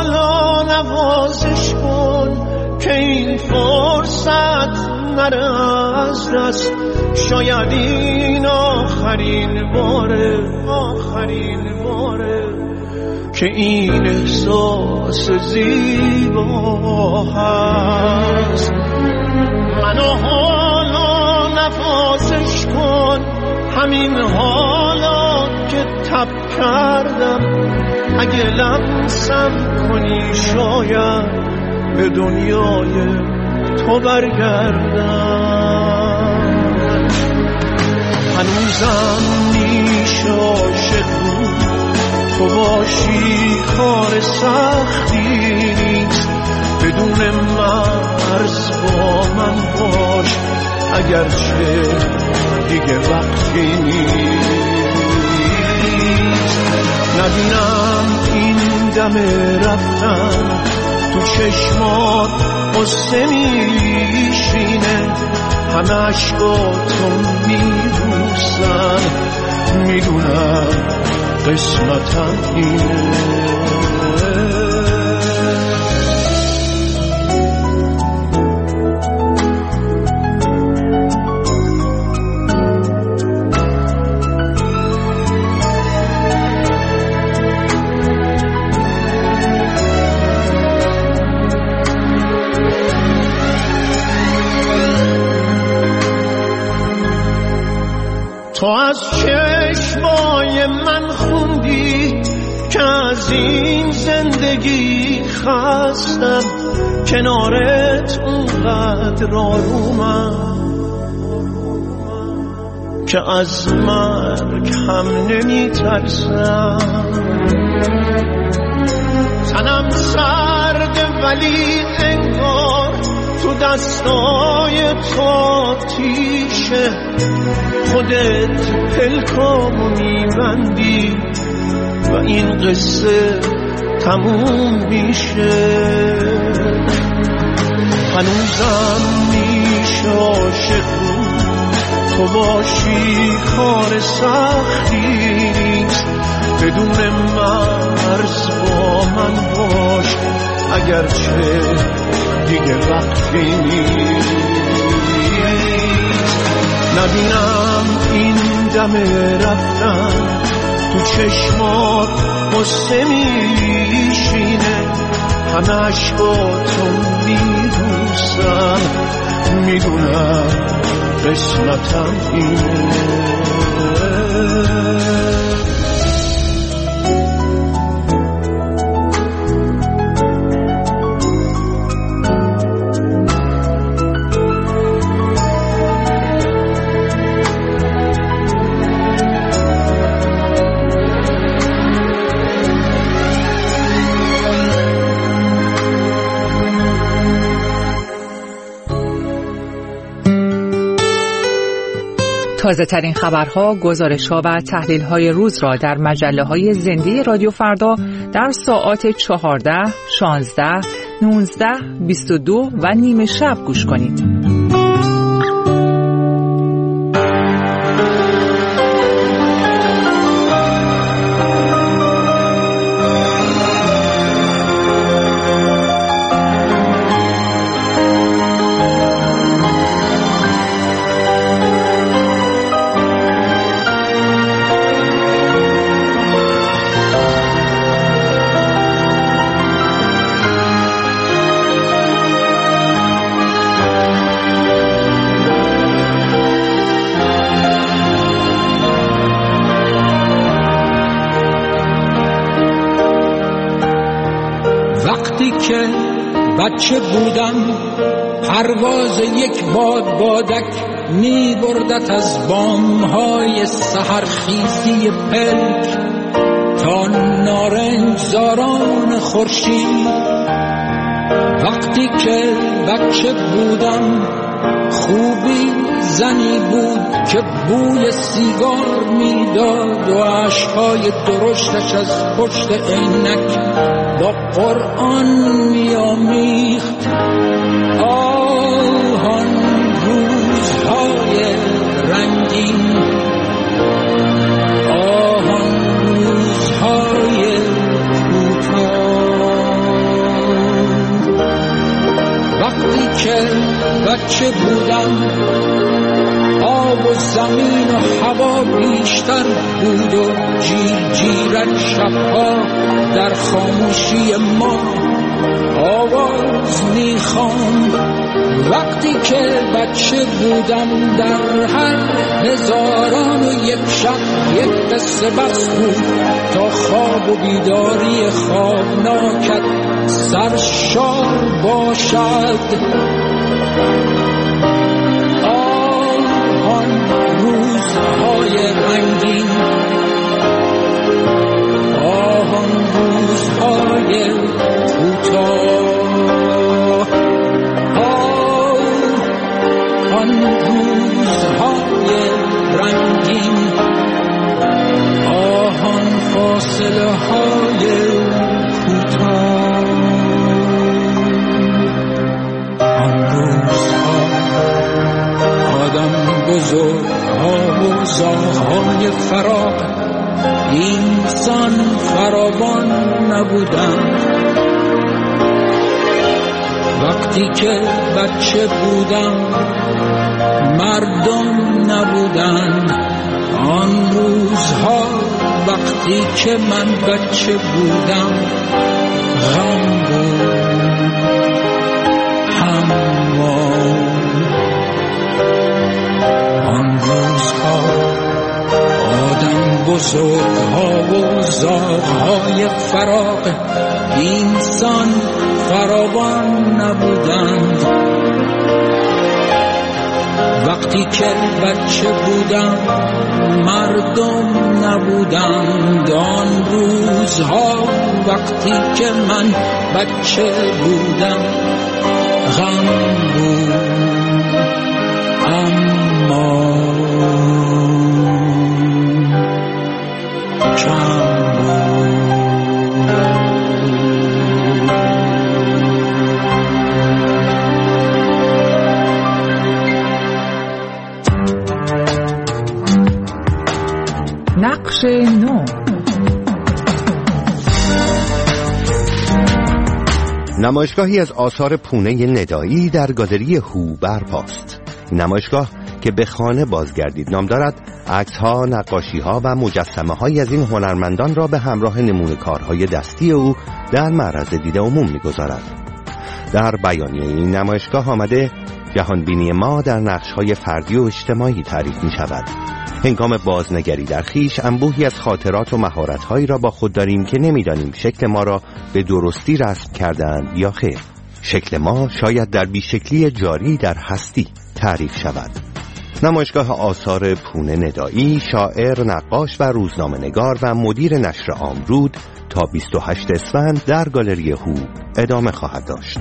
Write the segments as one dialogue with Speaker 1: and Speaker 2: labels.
Speaker 1: حالا نوازش کن که این فرصت نره از دست. شاید این آخرین باره که این احساس زیبا هست. منو حالا نوازش کن، همین حالا که تب کردم. اگه لمسم کنی شاید به دنیای تو برگردم. هنوزم میشه عاشق بود، تو باشی کار سختی نیست. بدون مرز با من باش اگرچه دیگه وقتی نیست. نبینم این دم رفتن تو چشمات قصه میشینه. همه عشقاتون میبوسن، میدونم قسمتم اینه. تو از چشمای من خوندی که از این زندگی خستم. کنارت اونقدر آرومم که از مرگ هم نمی ترسم. تنم سرده ولی انگار تو دستای تو آتیشه. خودت پلکامو میبندی و این قصه تموم میشه. هنوزم میشه عاشق بود، تو باشی کار سختی نیست. بدون مرز با من باش اگرچه دیگه وقتی نیست. نبینم این دم رفتن تو چشمات قصه میشینه. همه عشقاتون میبوسن، میدونم قسمتم اینه.
Speaker 2: تازه ترین خبرها، گزارش‌ها و تحلیل‌های روز را در مجله‌های زنده رادیو فردا در ساعات 14، 16، 19، 22 و نیم شب گوش کنید.
Speaker 3: بچه بودم پرواز یک بادک می بردت از بامهای سحرخیزی پلک تا نارنج زاران خورشید. وقتی که بچه بودم خوبی زنی بود که بوی سیگار میداد و اشکهای درشتش از پشت عینک با قرآن میامیخت. آن روزهای رنگین، آن روزهای کوتاه. بچه بودم آب و زمین و هوا بیشتر بود و جیرک شبها در خاموشی ما آواز میخواند. وقتی که بچه بودم در هر هزاران و یک شب یک قصه بس بود تا خواب و بیداری خوابناکت سرشار باشد. آن روزهای رنگین، آن روزهای کوتاه، آن روزهای رنگین، آن فاصله های کوتاه، آن روزها آدم بزرگها و زاغهای فراق اینسان فراوان نبودند. وقتی که بچه بودم مردم نبودند. آن روزها وقتی که من بچه بودم غم بود. آن روزها آدم بزرگها و زاغهای فراق اینسان فراوان نبودند. وقتی که بچه بودم مردم نبودند. آن روزها وقتی که من بچه بودم غم بود. اما کم بود.
Speaker 2: نقش نو.
Speaker 4: نمایشگاهی از آثار پونه ندایی در گالری هو برپاست. نمایشگاه که به خانه بازگردید نام دارد، عکس‌ها، نقاشی‌ها و مجسمه‌هایی از این هنرمندان را به همراه نمونه‌کارهای دستی او در معرض دید عموم می‌گذارد. در بیانیه این نمایشگاه آمده جهانبینی ما در نقش‌های فردی و اجتماعی تعریف می‌شود. هنگام بازنگری در خویش انبوهی از خاطرات و مهارت‌هایی را با خود داریم که نمی‌دانیم شکل ما را به درستی رسم کردند یا خیر. شکل ما شاید در بیشکلی جاری در هستی تعریف شود. نمایشگاه آثار پونه ندایی، شاعر، نقاش و روزنامه‌نگار و مدیر نشر آمرود تا 28 اسفند در گالری هو ادامه خواهد داشت.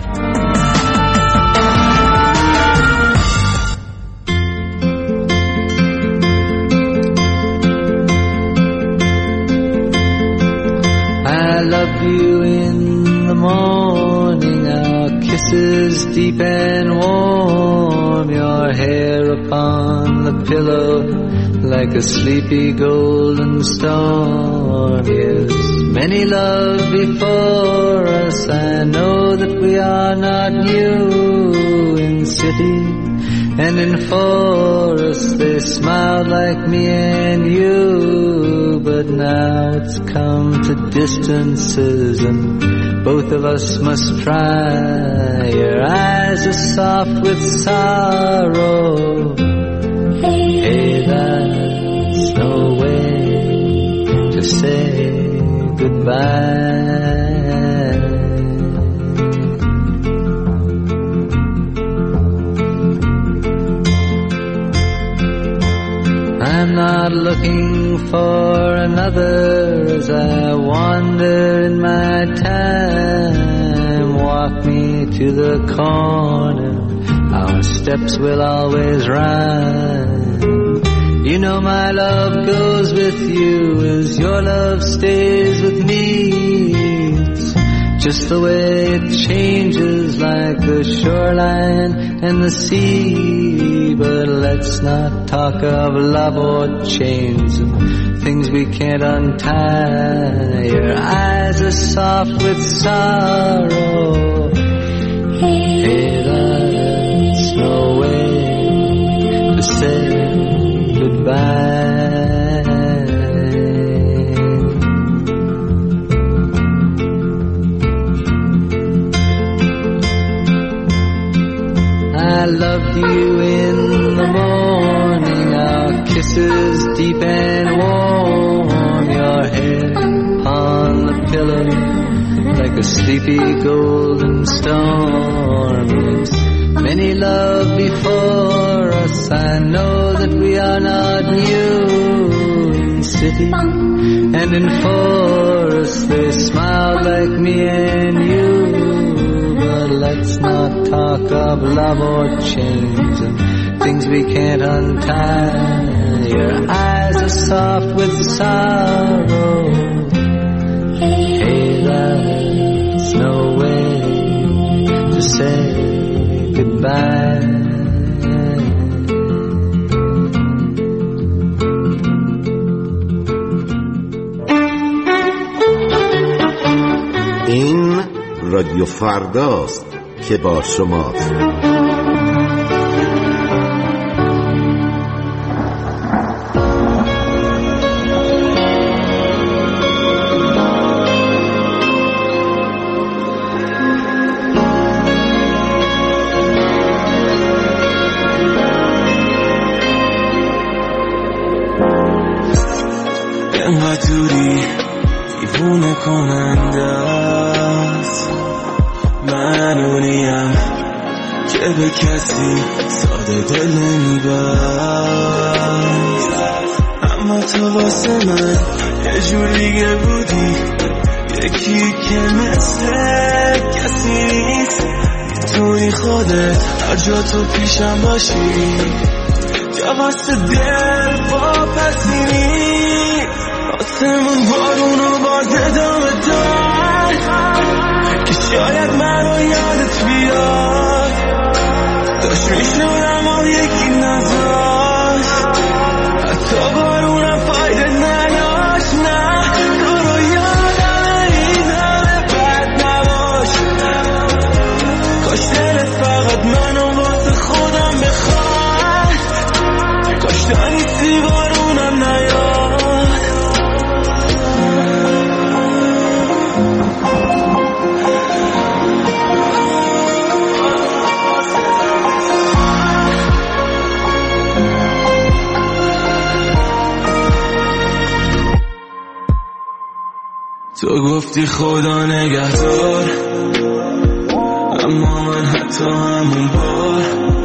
Speaker 5: I love you in the morning, our kisses deep and warm, your hair upon the pillow like a sleepy golden storm. Yes, many love before us, I know that we are not new. In city and in forest they smiled like me and you, but now it's come to distances and both of us must try. Your eyes are soft with sorrow. Hey, that's no way to say goodbye. I'm not looking for another as I wander in my time. Walk me to the corner, our steps will always rhyme. You know my love goes with you as your love stays with me. It's just the way it changes like the shoreline and the sea. But let's not talk of love or chains and things we can't untie. Your eyes are soft with sorrow. Hey, that's no way goodbye. I loved you in the morning, our kisses deep and warm, your head upon the pillow like a sleepy golden storm. There's many love before us, I know that we are not new. In city and in forest they smiled like me and you. But let's not talk of love or change and things we can't untie. Your eyes are soft with sorrow. Hey, there's no way to say goodbye.
Speaker 6: این رادیو فرداست که با شماست.
Speaker 7: انقدر دوری دیوونه کننده است، من اونیم که به کسی ساده دل نمیبست، اما تو واسه من یه جور دیگه بودی، یکی که مثل کسی نیست. میتونی خودت هر جا تو پیشم باشی، جا واسه دل واپسینی. آسمون بارونو باز ادامه داد که شاید منو یادت بیاد، داشت میشد اما یکی نذاشت، حتی بارونم فایده نداشت. نه تو رو یادم این همه بد نباش، کاش دلت فقط منو واسه خودم بخواد، کاش تنیسی بارونم نیاد. تو گفتی خدا نگهدار، اما من حتی همون بار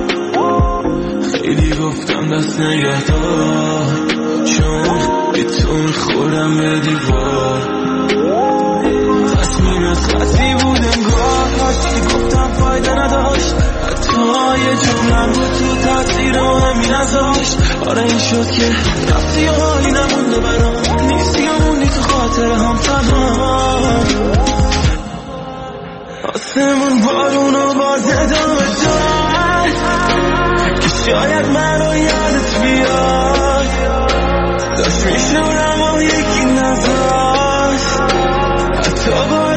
Speaker 7: خیلی گفتم دست نگهدار، چون به تو میخورم به دیوار. تصمیمت خطی بود انگار، هرچی گفتم فایده نداشت، حتی یه جملم بود تو تاثیر و همین ازاشت. آره این شد که رفتی و حالی نمونده برام، نیستی و موندی تو خاطر هم تنها. آسمون بارونو باز ادامه داد که شاید منو یادت بیاد، داشت میشد اما یکی نذاشت، حتی